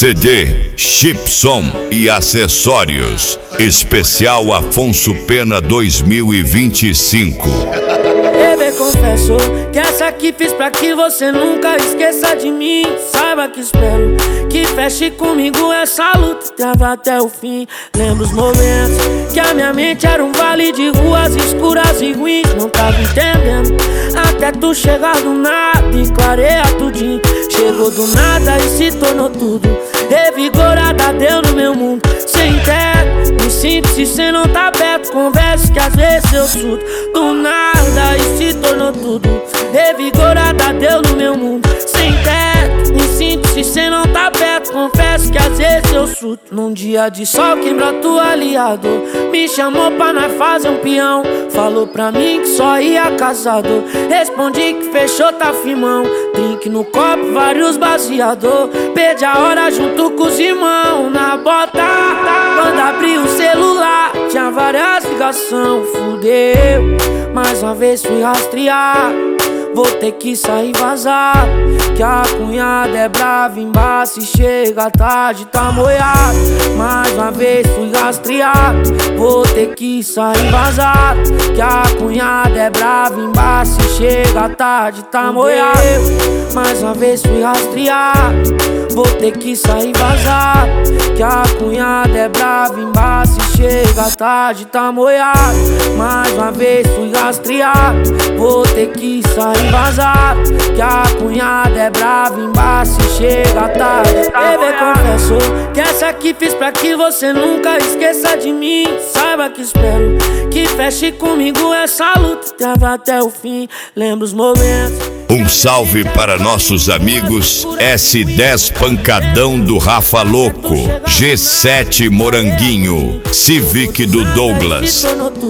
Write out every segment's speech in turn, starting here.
CD, chipsom e acessórios. Especial Afonso Pena 2025. Bebê, confesso que essa aqui fiz pra que você nunca esqueça de mim. Saiba que espero que feche comigo essa luta e trava até o fim. Lembro os momentos que a minha mente era um vale de ruas escuras e ruins. Não tava entendendo até tu chegar do nada e clareia tudinho. Chegou do nada e se tornou tudo. Revigorada deu no meu mundo. Sem teto, me sinto se cê não tá perto. Converso que às vezes eu surto. Do nada e se tornou tudo. Revigorada deu no meu mundo. Sem teto, me sinto se cê não tá perto. Confesso que às vezes eu surto. Num dia de sol quem brotou aliado me chamou pra nós fazer um peão. Falou pra mim que só ia casado. Respondi que fechou, tá firmão. Drink no copo, vários baseador. Perdi a hora junto com os irmãos na bota. Quando abri o celular tinha várias ligações. Fudeu, mais uma vez fui rastrear. Vou ter que sair vazar, que a cunhada é brava embaixo e chega tarde, tá moiado. Mais uma vez fui rastrear. Vou ter que sair vazar, que a cunhada é brava embaixo e chega tarde, tá moiado. Mais uma vez fui rastrear. Vou ter que sair vazar, que a cunhada é brava embaixo e chega tarde, tá moiado. Mais uma vez fui rastrear. Vou ter que sair vazar, que a cunhada é brava embaixo e chega tarde, tá moiado. Bebê, confesso que essa aqui fiz pra que você nunca esqueça de mim. Saiba que espero que feche comigo essa luta e trava até o fim. Lembro os momentos. Um salve para nossos amigos S10 Pancadão do Rafa Louco, G7 Moranguinho, Civic do Douglas.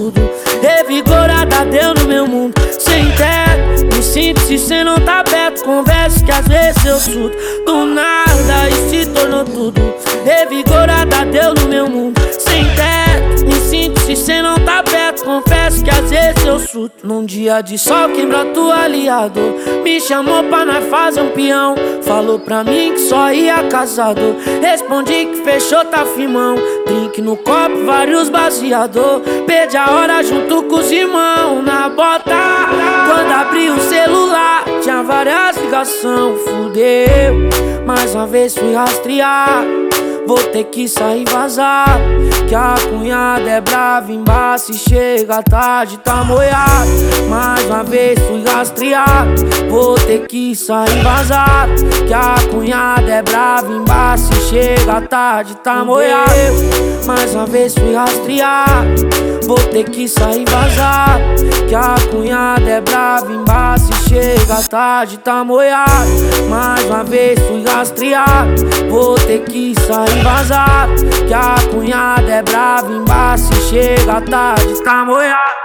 Revigorada deu no meu mundo. Sem teto, me sinto se cê não tá perto. Converso que às vezes eu surto. Do nada e se tornou tudo. Revigorada deu no meu mundo. Sem teto, me sinto se cê não tá perto. Confesso que às vezes eu surto. Num dia de sol quem brotou aliado me chamou pra nós fazer um peão. Falou pra mim que só ia casado. Respondi que fechou, tá firmão. Drink no copo, vários baseador. Perdi a hora junto com os irmãos na bota. Quando abri o celular tinha várias ligações. Fudeu, mais uma vez fui rastrear. Vou ter que sair vazar, que a cunhada é brava embaixo e chega tarde, tá moiado. Mais uma vez fui rastrear. Vou ter que sair vazar, que a cunhada é brava embaixo e chega tarde, tá moiado. Mais uma vez fui rastrear. Vou ter que sair vazar, que a cunhada é brava embaixo e chega tarde, tá moiado. Mais uma vez fui rastrear. Vou ter que sair vazar, que a cunhada é brava embaixo e chega tarde, tá moiado.